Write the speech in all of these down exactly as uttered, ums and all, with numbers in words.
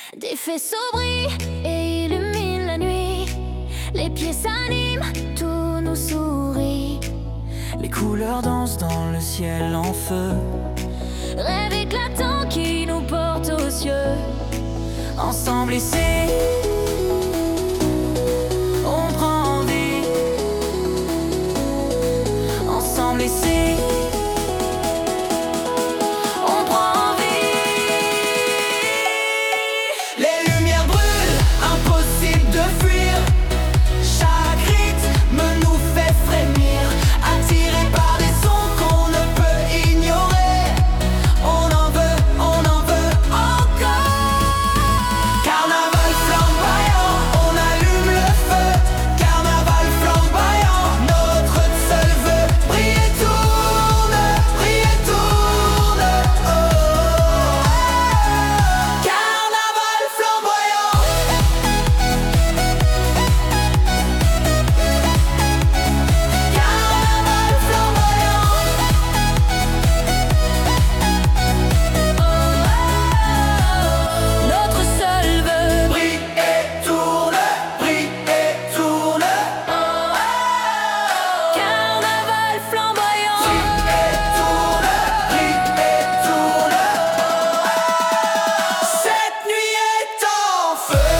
Des faisceaux brillent et illuminent la nuit. Les pieds s'animent, tout nous sourit. Les couleurs dansent dans le ciel en feu. Rêve éclatant qui nous porte aux cieux. Ensemble ici, on prend vie. Ensemble ici, on prend vie. Les lumières brûlent, impossible de fuir. Chaque rythme nous fait frémir, attirés par des sons qu'on ne peut ignorer. On en veut, on en veut encore. Carnaval flamboyant, on allume le feu. Carnaval flamboyant, notre seul vœu. Briller tourne, briller tourne. Oh, oh, oh. Carnaval flamboyant. Carnaval flamboyant. Notre seul vœu. Brille et tourne, brille et tourne. Carnaval flamboyant. Brille et tourne, brille et tourne. Cette nuit est en feu.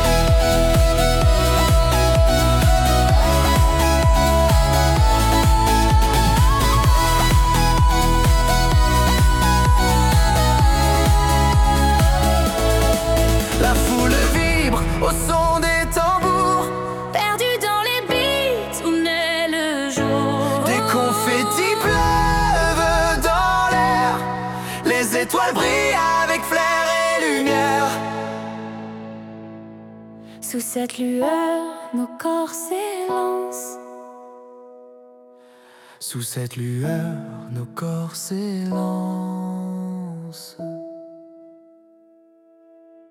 La foule vibre au son des tambours. Perdu dans les beats où naît le jour. Des confettis pleuvent dans l'air. Les étoiles brillent avec flair et lumière. Sous cette lueur, nos corps s'élancent. Sous cette lueur, nos corps s'élancent.